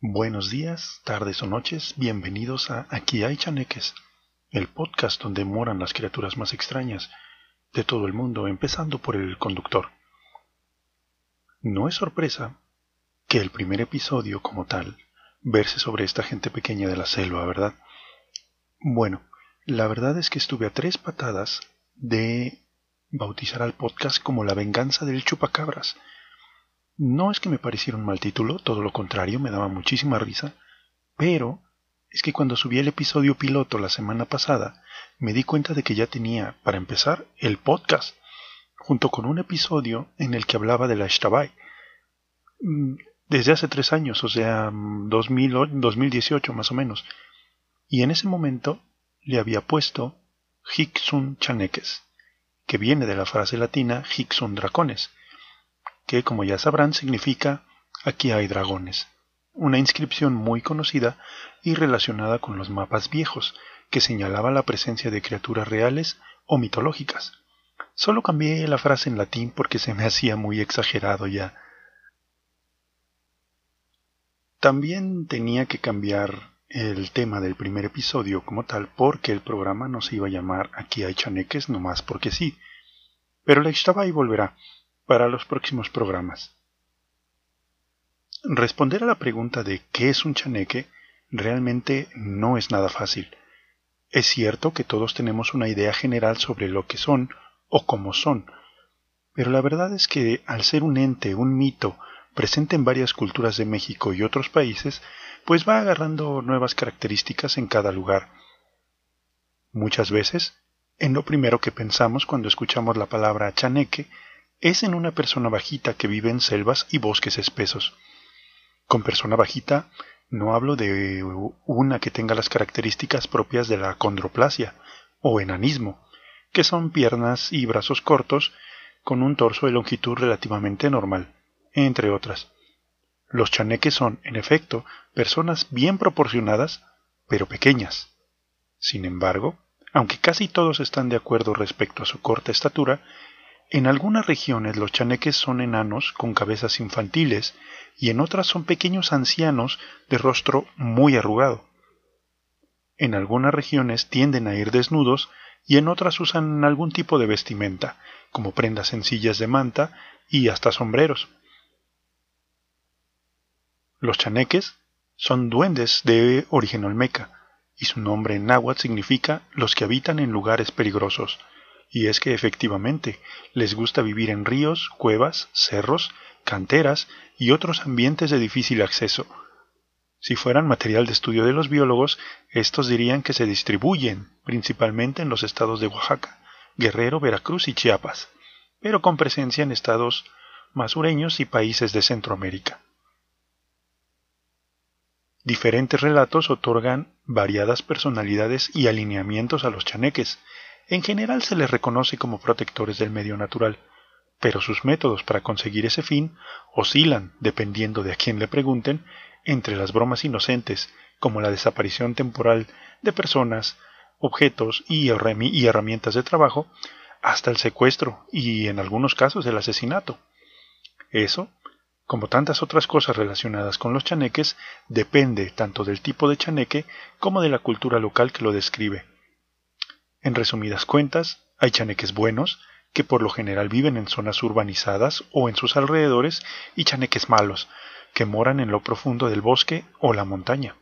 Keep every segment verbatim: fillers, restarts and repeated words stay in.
Buenos días, tardes o noches, bienvenidos a Aquí hay chaneques, el podcast donde moran las criaturas más extrañas de todo el mundo, empezando por el conductor. No es sorpresa que el primer episodio como tal verse sobre esta gente pequeña de la selva, ¿verdad? Bueno, la verdad es que estuve a tres patadas de bautizar al podcast como La venganza del chupacabras. No es que me pareciera un mal título, todo lo contrario, me daba muchísima risa, pero es que cuando subí el episodio piloto la semana pasada, me di cuenta de que ya tenía, para empezar, el podcast, junto con un episodio en el que hablaba de la Xtabay. Desde hace tres años, o sea, dos mil, dos mil dieciocho más o menos. Y en ese momento le había puesto Hic sunt chaneques, que viene de la frase latina Hic sunt dracones, que como ya sabrán significa aquí hay dragones, una inscripción muy conocida y relacionada con los mapas viejos, que señalaba la presencia de criaturas reales o mitológicas. Solo cambié la frase en latín porque se me hacía muy exagerado ya. También tenía que cambiar el tema del primer episodio como tal porque el programa no se iba a llamar Aquí hay chaneques nomás porque sí, pero la Xtabay volverá para los próximos programas. Responder a la pregunta de ¿qué es un chaneque? Realmente no es nada fácil. Es cierto que todos tenemos una idea general sobre lo que son o cómo son, pero la verdad es que al ser un ente, un mito, presente en varias culturas de México y otros países, pues va agarrando nuevas características en cada lugar. Muchas veces, en lo primero que pensamos cuando escuchamos la palabra chaneque, es en una persona bajita que vive en selvas y bosques espesos. Con persona bajita no hablo de una que tenga las características propias de la acondroplasia o enanismo, que son piernas y brazos cortos con un torso de longitud relativamente normal, entre otras. Los chaneques son, en efecto, personas bien proporcionadas, pero pequeñas. Sin embargo, aunque casi todos están de acuerdo respecto a su corta estatura, en algunas regiones los chaneques son enanos con cabezas infantiles y en otras son pequeños ancianos de rostro muy arrugado. En algunas regiones tienden a ir desnudos y en otras usan algún tipo de vestimenta, como prendas sencillas de manta y hasta sombreros. Los chaneques son duendes de origen olmeca y su nombre en náhuatl significa los que habitan en lugares peligrosos. Y es que efectivamente les gusta vivir en ríos, cuevas, cerros, canteras y otros ambientes de difícil acceso. Si fueran material de estudio de los biólogos, estos dirían que se distribuyen principalmente en los estados de Oaxaca, Guerrero, Veracruz y Chiapas, pero con presencia en estados más sureños y países de Centroamérica. Diferentes relatos otorgan variadas personalidades y alineamientos a los chaneques. En general se les reconoce como protectores del medio natural, pero sus métodos para conseguir ese fin oscilan, dependiendo de a quién le pregunten, entre las bromas inocentes, como la desaparición temporal de personas, objetos y herramientas de trabajo, hasta el secuestro y, en algunos casos, el asesinato. Eso, como tantas otras cosas relacionadas con los chaneques, depende tanto del tipo de chaneque como de la cultura local que lo describe. En resumidas cuentas, hay chaneques buenos, que por lo general viven en zonas urbanizadas o en sus alrededores, y chaneques malos, que moran en lo profundo del bosque o la montaña.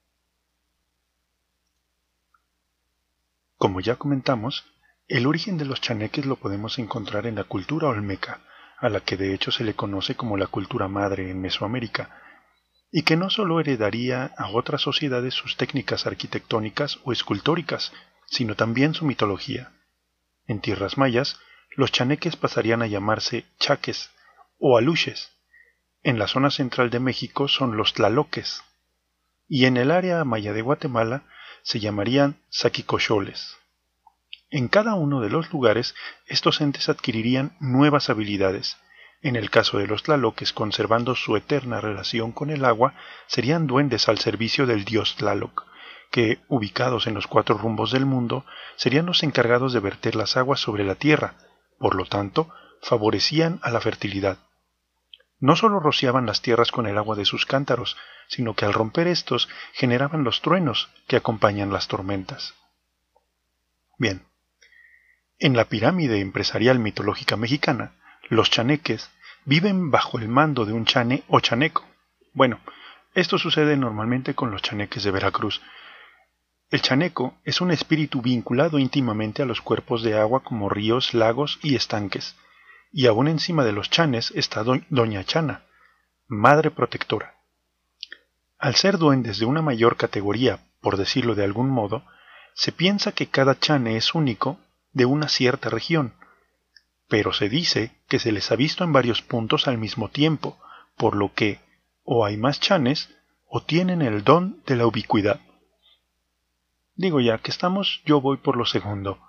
Como ya comentamos, el origen de los chaneques lo podemos encontrar en la cultura olmeca, a la que de hecho se le conoce como la cultura madre en Mesoamérica, y que no solo heredaría a otras sociedades sus técnicas arquitectónicas o escultóricas, sino también su mitología. En tierras mayas, los chaneques pasarían a llamarse chaques o aluches. En la zona central de México son los tlaloques, y en el área maya de Guatemala se llamarían saquicocholes. En cada uno de los lugares, estos entes adquirirían nuevas habilidades. En el caso de los tlaloques, conservando su eterna relación con el agua, serían duendes al servicio del dios Tlaloc, que, ubicados en los cuatro rumbos del mundo, serían los encargados de verter las aguas sobre la tierra, por lo tanto, favorecían a la fertilidad. No solo rociaban las tierras con el agua de sus cántaros, sino que al romper estos generaban los truenos que acompañan las tormentas. Bien, en la pirámide empresarial mitológica mexicana, los chaneques viven bajo el mando de un chane o chaneco. Bueno, esto sucede normalmente con los chaneques de Veracruz. El chaneco es un espíritu vinculado íntimamente a los cuerpos de agua como ríos, lagos y estanques, y aún encima de los chanes está do- Doña Chana, madre protectora. Al ser duendes de una mayor categoría, por decirlo de algún modo, se piensa que cada chane es único de una cierta región, pero se dice que se les ha visto en varios puntos al mismo tiempo, por lo que o hay más chanes o tienen el don de la ubicuidad. Digo, ya que estamos, yo voy por lo segundo.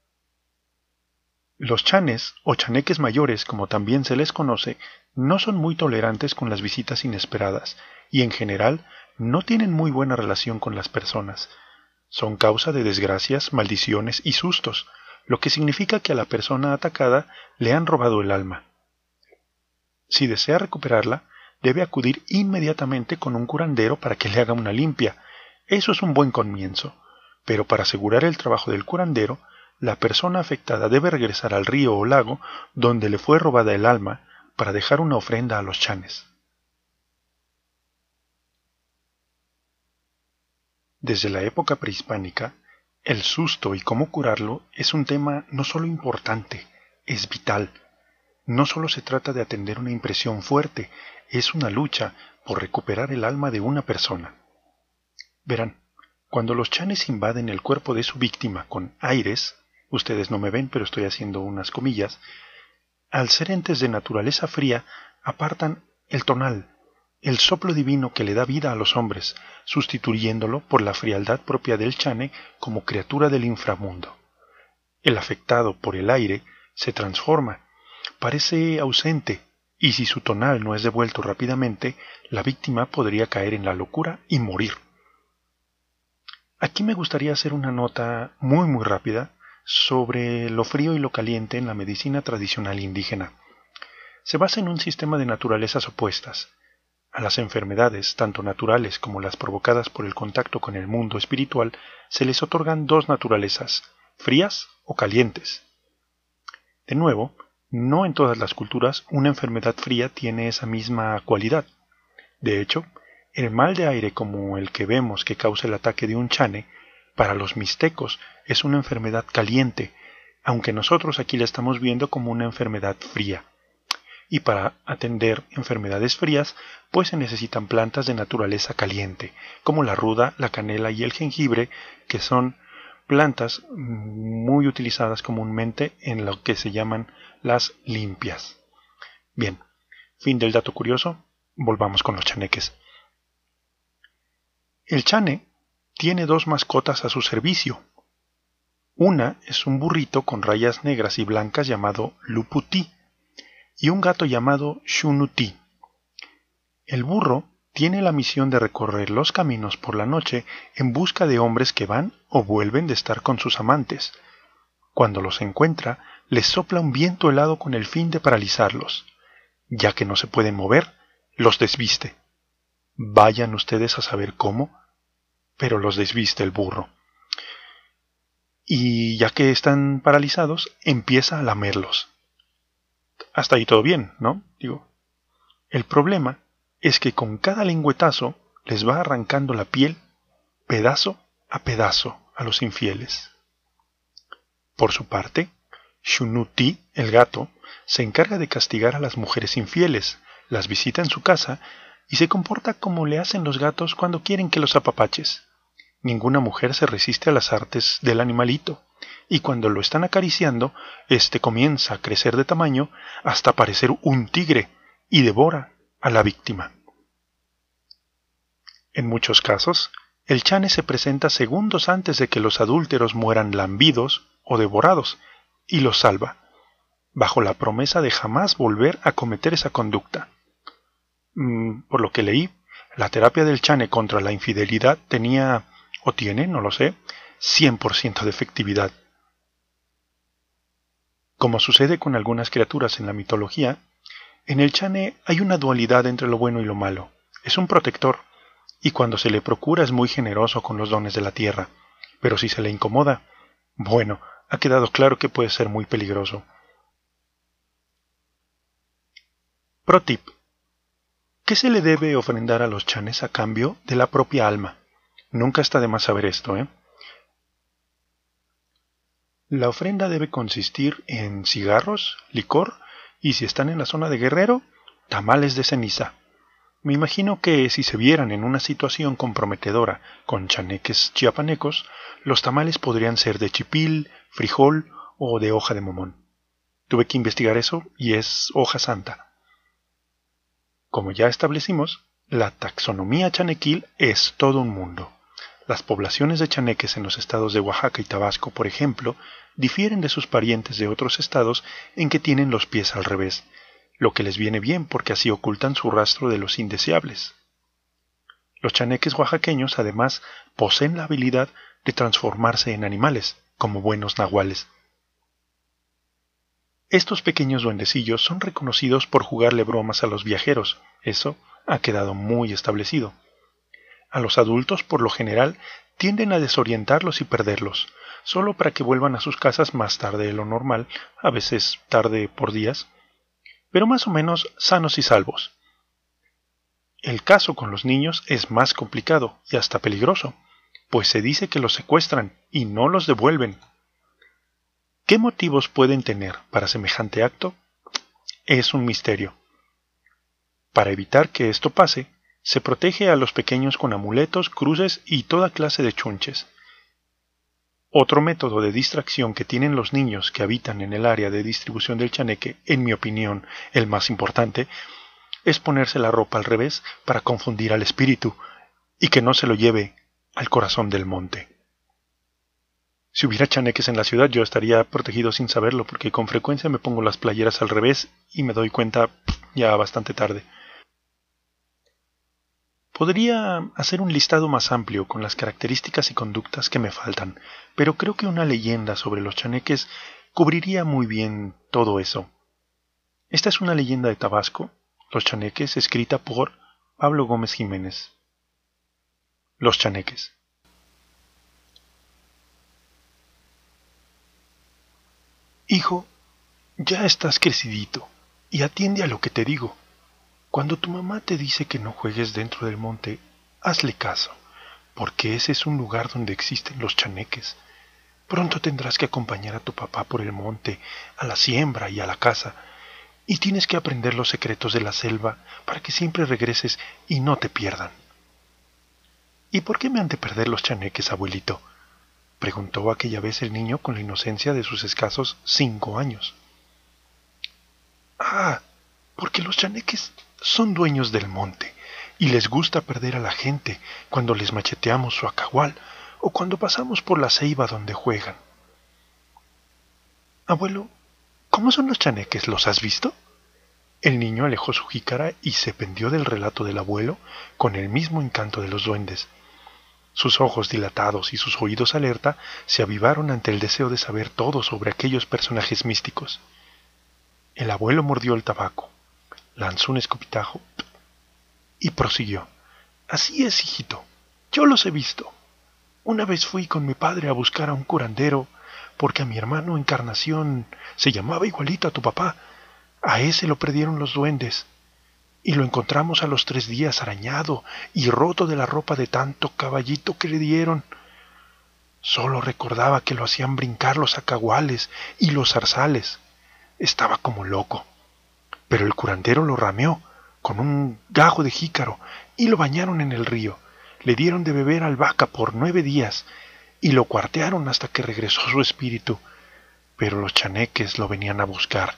Los chanes, o chaneques mayores como también se les conoce, no son muy tolerantes con las visitas inesperadas y en general no tienen muy buena relación con las personas. Son causa de desgracias, maldiciones y sustos, lo que significa que a la persona atacada le han robado el alma. Si desea recuperarla, debe acudir inmediatamente con un curandero para que le haga una limpia. Eso es un buen comienzo, pero para asegurar el trabajo del curandero, la persona afectada debe regresar al río o lago donde le fue robada el alma para dejar una ofrenda a los chanes. Desde la época prehispánica, el susto y cómo curarlo es un tema no solo importante, es vital. No solo se trata de atender una impresión fuerte, es una lucha por recuperar el alma de una persona. Verán, cuando los chanes invaden el cuerpo de su víctima con aires, ustedes no me ven, pero estoy haciendo unas comillas, al ser entes de naturaleza fría, apartan el tonal, el soplo divino que le da vida a los hombres, sustituyéndolo por la frialdad propia del chane como criatura del inframundo. El afectado por el aire se transforma, parece ausente, y si su tonal no es devuelto rápidamente, la víctima podría caer en la locura y morir. Aquí me gustaría hacer una nota muy muy rápida sobre lo frío y lo caliente en la medicina tradicional indígena. Se basa en un sistema de naturalezas opuestas. A las enfermedades, tanto naturales como las provocadas por el contacto con el mundo espiritual, se les otorgan dos naturalezas, frías o calientes. De nuevo, no en todas las culturas una enfermedad fría tiene esa misma cualidad. De hecho, el mal de aire como el que vemos que causa el ataque de un chane, para los mixtecos es una enfermedad caliente, aunque nosotros aquí la estamos viendo como una enfermedad fría. Y para atender enfermedades frías, pues se necesitan plantas de naturaleza caliente, como la ruda, la canela y el jengibre, que son plantas muy utilizadas comúnmente en lo que se llaman las limpias. Bien, fin del dato curioso, volvamos con los chaneques. El chane tiene dos mascotas a su servicio. Una es un burrito con rayas negras y blancas llamado Luputi y un gato llamado Xunuti. El burro tiene la misión de recorrer los caminos por la noche en busca de hombres que van o vuelven de estar con sus amantes. Cuando los encuentra, les sopla un viento helado con el fin de paralizarlos. Ya que no se pueden mover, los desviste. Vayan ustedes a saber cómo, pero los desviste el burro. Y ya que están paralizados, empieza a lamerlos. Hasta ahí todo bien, ¿no? Digo, el problema es que con cada lengüetazo les va arrancando la piel pedazo a pedazo a los infieles. Por su parte, Xunuti, el gato, se encarga de castigar a las mujeres infieles, las visita en su casa y se comporta como le hacen los gatos cuando quieren que los apapaches. Ninguna mujer se resiste a las artes del animalito, y cuando lo están acariciando, éste comienza a crecer de tamaño hasta parecer un tigre y devora a la víctima. En muchos casos, el chane se presenta segundos antes de que los adúlteros mueran lambidos o devorados y los salva, bajo la promesa de jamás volver a cometer esa conducta. Mm, por lo que leí, la terapia del chane contra la infidelidad tenía, o tiene, no lo sé, cien por ciento de efectividad. Como sucede con algunas criaturas en la mitología, En el chané hay una dualidad entre lo bueno y lo malo. Es un protector, y cuando se le procura es muy generoso con los dones de la tierra. Pero si se le incomoda, bueno, ha quedado claro que puede ser muy peligroso. Pro tip. ¿Qué se le debe ofrendar a los chanes a cambio de la propia alma? Nunca está de más saber esto, ¿eh? La ofrenda debe consistir en cigarros, licor y, si están en la zona de Guerrero, tamales de ceniza. Me imagino que si se vieran en una situación comprometedora con chaneques chiapanecos, los tamales podrían ser de chipil, frijol o de hoja de momón. Tuve que investigar eso y es hoja santa. Como ya establecimos, la taxonomía chanequil es todo un mundo. Las poblaciones de chaneques en los estados de Oaxaca y Tabasco, por ejemplo, difieren de sus parientes de otros estados en que tienen los pies al revés, lo que les viene bien porque así ocultan su rastro de los indeseables. Los chaneques oaxaqueños, además, poseen la habilidad de transformarse en animales, como buenos nahuales. Estos pequeños duendecillos son reconocidos por jugarle bromas a los viajeros, eso ha quedado muy establecido. A los adultos, por lo general, tienden a desorientarlos y perderlos, solo para que vuelvan a sus casas más tarde de lo normal, a veces tarde por días, pero más o menos sanos y salvos. El caso con los niños es más complicado y hasta peligroso, pues se dice que los secuestran y no los devuelven. ¿Qué motivos pueden tener para semejante acto? Es un misterio. Para evitar que esto pase, se protege a los pequeños con amuletos, cruces y toda clase de chunches. Otro método de distracción que tienen los niños que habitan en el área de distribución del chaneque, en mi opinión el más importante, es ponerse la ropa al revés para confundir al espíritu y que no se lo lleve al corazón del monte. Si hubiera chaneques en la ciudad yo estaría protegido sin saberlo porque con frecuencia me pongo las playeras al revés y me doy cuenta ya bastante tarde. Podría hacer un listado más amplio con las características y conductas que me faltan, pero creo que una leyenda sobre los chaneques cubriría muy bien todo eso. Esta es una leyenda de Tabasco, Los chaneques, escrita por Pablo Gómez Jiménez. Los chaneques. Hijo, ya estás crecidito, y atiende a lo que te digo. Cuando tu mamá te dice que no juegues dentro del monte, hazle caso, porque ese es un lugar donde existen los chaneques. Pronto tendrás que acompañar a tu papá por el monte, a la siembra y a la caza, y tienes que aprender los secretos de la selva para que siempre regreses y no te pierdan. ¿Y por qué me han de perder los chaneques, abuelito?, preguntó aquella vez el niño con la inocencia de sus escasos cinco años. Ah, porque los chaneques son dueños del monte y les gusta perder a la gente cuando les macheteamos su acahual o cuando pasamos por la ceiba donde juegan. Abuelo, ¿cómo son los chaneques? ¿Los has visto? El niño alejó su jícara y se pendió del relato del abuelo con el mismo encanto de los duendes. Sus ojos dilatados y sus oídos alerta se avivaron ante el deseo de saber todo sobre aquellos personajes místicos. El abuelo mordió el tabaco, lanzó un escupitajo y prosiguió. Así es, hijito, yo los he visto. Una vez fui con mi padre a buscar a un curandero porque a mi hermano Encarnación se llamaba igualito a tu papá. A ese lo perdieron los duendes. Y lo encontramos a los tres días arañado y roto de la ropa de tanto caballito que le dieron. Solo recordaba que lo hacían brincar los acahuales y los zarzales. Estaba como loco. Pero el curandero lo rameó con un gajo de jícaro y lo bañaron en el río. Le dieron de beber albahaca por nueve días y lo cuartearon hasta que regresó su espíritu. Pero los chaneques lo venían a buscar.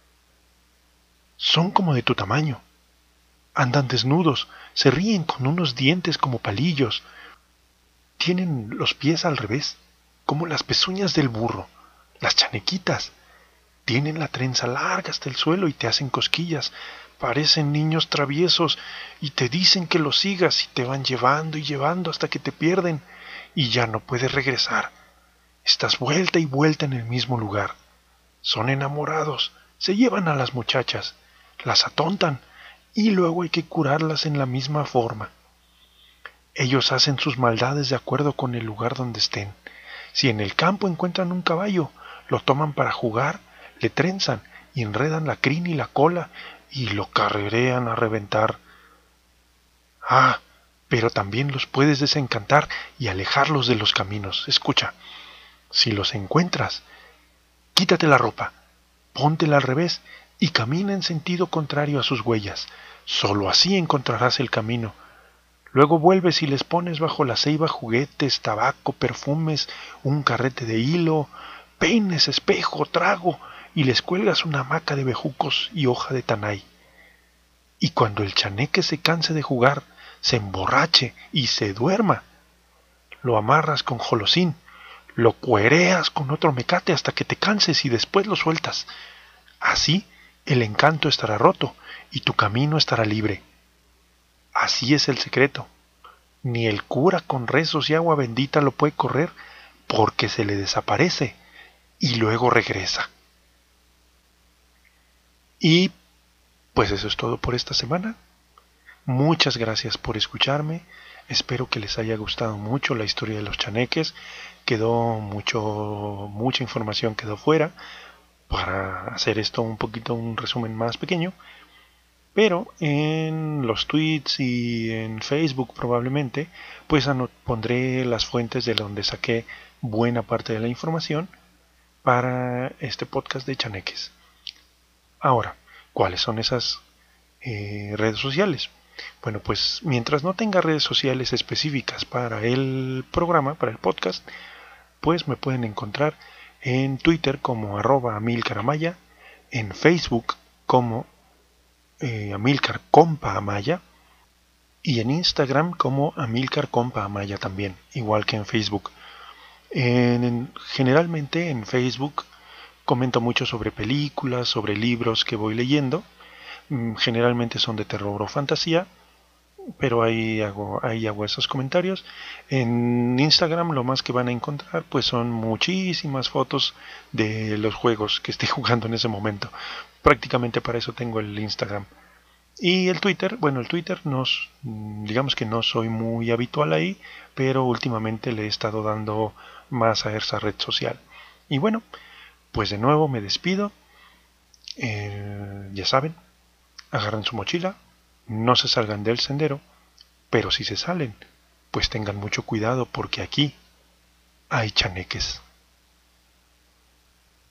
Son como de tu tamaño. Andan desnudos, se ríen con unos dientes como palillos. Tienen los pies al revés, como las pezuñas del burro, las chanequitas. Tienen la trenza larga hasta el suelo y te hacen cosquillas. Parecen niños traviesos y te dicen que los sigas y te van llevando y llevando hasta que te pierden y ya no puedes regresar. Estás vuelta y vuelta en el mismo lugar. Son enamorados, se llevan a las muchachas. las atontan y luego hay que curarlas en la misma forma. Ellos hacen sus maldades de acuerdo con el lugar donde estén. Si en el campo encuentran un caballo, lo toman para jugar, le trenzan y enredan la crin y la cola y lo carrerean a reventar. Ah, pero también los puedes desencantar y alejarlos de los caminos. Escucha, si los encuentras, quítate la ropa, póntela al revés y camina en sentido contrario a sus huellas. Solo así encontrarás el camino. Luego vuelves y les pones bajo la ceiba juguetes, tabaco, perfumes, un carrete de hilo, peines, espejo, trago, y les cuelgas una hamaca de bejucos y hoja de tanay. Y cuando el chaneque se canse de jugar, se emborrache y se duerma, lo amarras con jolosín, lo cuereas con otro mecate hasta que te canses y después lo sueltas. Así el encanto estará roto y tu camino estará libre. Así es el secreto. Ni el cura con rezos y agua bendita lo puede correr porque se le desaparece y luego regresa. Y pues eso es todo por esta semana. Muchas gracias por escucharme. Espero que les haya gustado mucho la historia de los chaneques. Quedó mucho, mucha información quedó fuera para hacer esto un poquito un resumen más pequeño. Pero en los tweets y en Facebook probablemente, pues pondré las fuentes de donde saqué buena parte de la información para este podcast de chaneques. Ahora, ¿cuáles son esas eh, redes sociales? Bueno, pues mientras no tenga redes sociales específicas para el programa, para el podcast, pues me pueden encontrar en Twitter como arroba amilcaramaya, en Facebook como Eh, Amilcar Compa Amaya y en Instagram como Amilcar Compa Amaya también, igual que en Facebook. En, en, generalmente en Facebook comento mucho sobre películas, sobre libros que voy leyendo. Generalmente son de terror o fantasía, pero ahí hago, ahí hago esos comentarios. En Instagram lo más que van a encontrar pues son muchísimas fotos de los juegos que estoy jugando en ese momento. Prácticamente para eso tengo el Instagram. Y el Twitter, bueno, el Twitter nos, digamos que no soy muy habitual ahí, pero últimamente le he estado dando más a esa red social. Y bueno, pues de nuevo me despido. Eh, ya saben, agarren su mochila, no se salgan del sendero, pero si se salen, pues tengan mucho cuidado porque aquí hay chaneques.